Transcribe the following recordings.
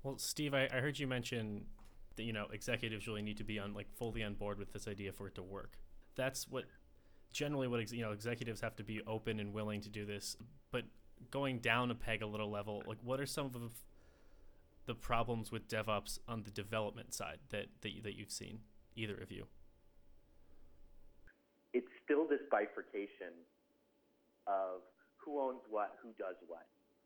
Well, Steve, I heard you mention that executives really need to be on like fully on board with this idea for it to work. That's what generally what executives have to be open and willing to do this. But going down a peg a little level, like what are some of the problems with DevOps on the development side that you've seen, either of you? It's still this bifurcation of who owns what, who does what,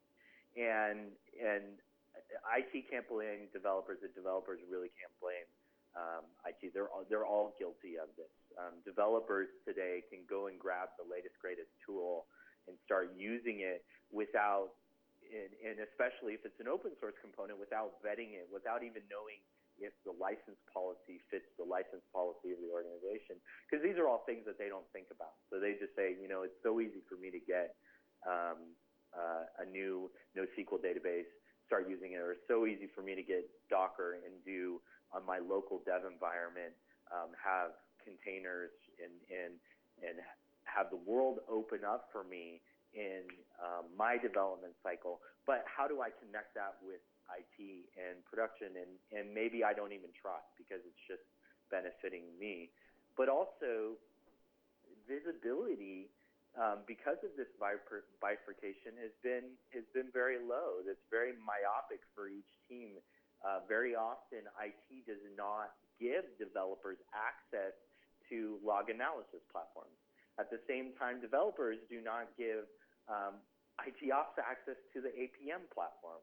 and IT can't blame developers. The developers really can't blame IT. They're all guilty of this. Developers today can go and grab the latest, greatest tool and start using it without, and especially if it's an open source component, without vetting it, without even knowing if the license policy fits the license policy of the organization. Because these are all things that they don't think about. So they just say, it's so easy for me to get a new NoSQL database, start using it, or it's so easy for me to get Docker and do on my local dev environment, have containers and have the world open up for me in my development cycle. But how do I connect that with IT and production? And maybe I don't even try because it's just benefiting me. But also visibility, because of this bifurcation, has been very low. That's very myopic for each team. Very often, IT does not give developers access to log analysis platforms. At the same time, developers do not give IT ops access to the APM platform.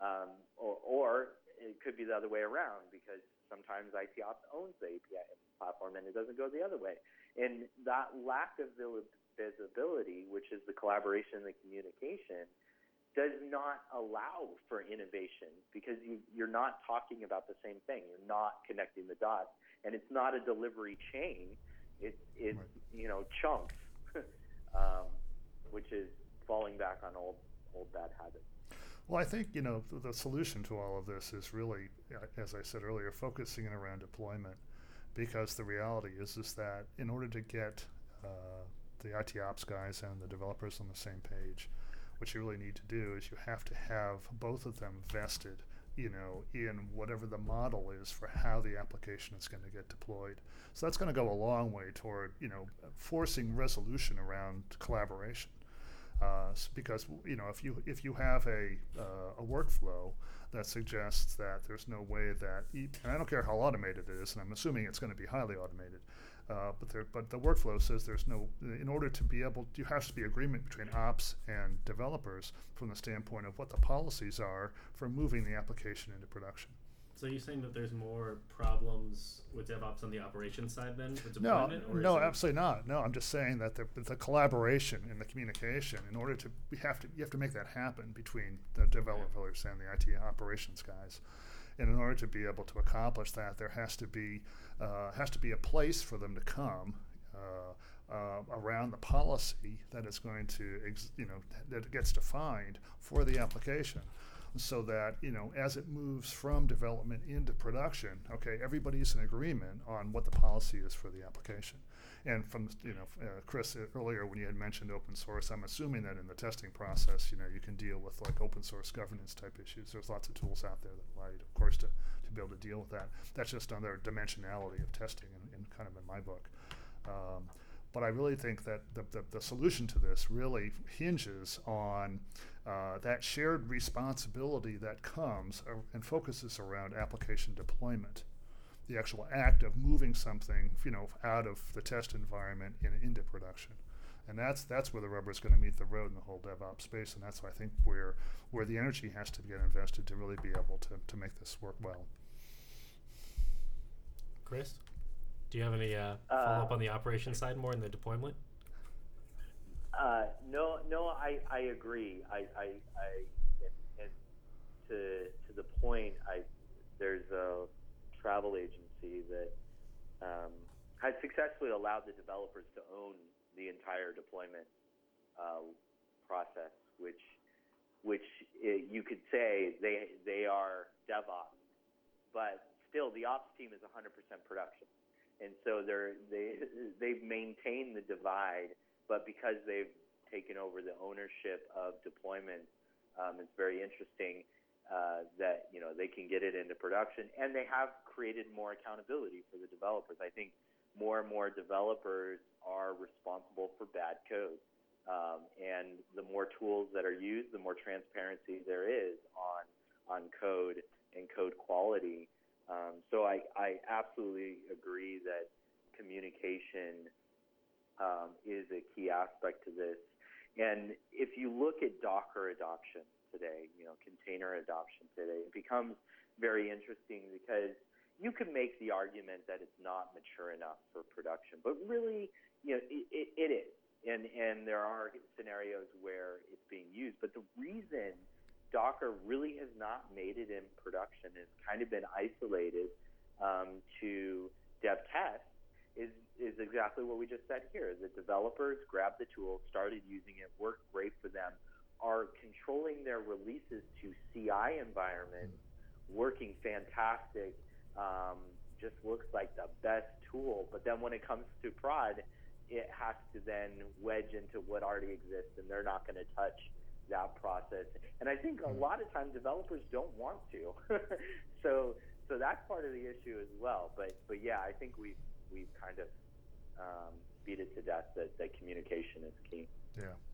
Or it could be the other way around, because sometimes IT ops owns the API platform and it doesn't go the other way. And that lack of visibility, which is the collaboration and the communication, does not allow for innovation, because you're not talking about the same thing. You're not connecting the dots, and it's not a delivery chain. It's right. Chunks, which is falling back on old bad habits. Well, I think, the solution to all of this is really, as I said earlier, focusing it around deployment, because the reality is that in order to get the IT ops guys and the developers on the same page, what you really need to do is you have to have both of them vested, in whatever the model is for how the application is going to get deployed. So that's going to go a long way toward, forcing resolution around collaboration. Because if you have a workflow that suggests that there's no way that, and I don't care how automated it is, and I'm assuming it's going to be highly automated, but the workflow says in order to be able, there has to be agreement between ops and developers from the standpoint of what the policies are for moving the application into production. So you're saying that there's more problems with DevOps on the operations side then with deployment? No, absolutely not. No, I'm just saying that the collaboration and the communication, you have to make that happen between the developers and the IT operations guys. And in order to be able to accomplish that, there has to be a place for them to come around the policy that is going to, that gets defined for the application, so that, as it moves from development into production, okay, everybody's in agreement on what the policy is for the application. And from, Chris, earlier when you had mentioned open source, I'm assuming that in the testing process, you can deal with like open source governance type issues. There's lots of tools out there that allow you, of course, to be able to deal with that. That's just on their dimensionality of testing in kind of in my book. But I really think that the solution to this really hinges on that shared responsibility that comes and focuses around application deployment, the actual act of moving something, out of the test environment and into production. And that's where the rubber is going to meet the road in the whole DevOps space, and that's, I think, where the energy has to get invested to really be able to make this work well. Chris? Do you have any follow-up on the operations side, more in the deployment? No, I agree. And to the point, there's a travel agency that has successfully allowed the developers to own the entire deployment process, which you could say they are DevOps, but still the ops team is 100% production. And so they've maintained the divide, but because they've taken over the ownership of deployment, it's very interesting that they can into production, and they have created more accountability for the developers. I think more and more developers are responsible for bad code. And the more tools that are used, the more transparency there is on code and code quality. So I absolutely agree that communication is a key aspect to this. And if you look at Docker adoption today, container adoption today, it becomes very interesting because you can make the argument that it's not mature enough for production, but really, it is. And there are scenarios where it's being used. But the reason Docker really has not made it in production, has kind of been isolated to dev test, is exactly what we just said here. The developers grabbed the tool, started using it, worked great for them, are controlling their releases to CI environments, working fantastic, just looks like the best tool. But then when it comes to prod, it has to then wedge into what already exists, and they're not going to touch that process. And I think a lot of times developers don't want to. so that's part of the issue as well. But yeah, I think we've kind of beat it to death that communication is key. Yeah.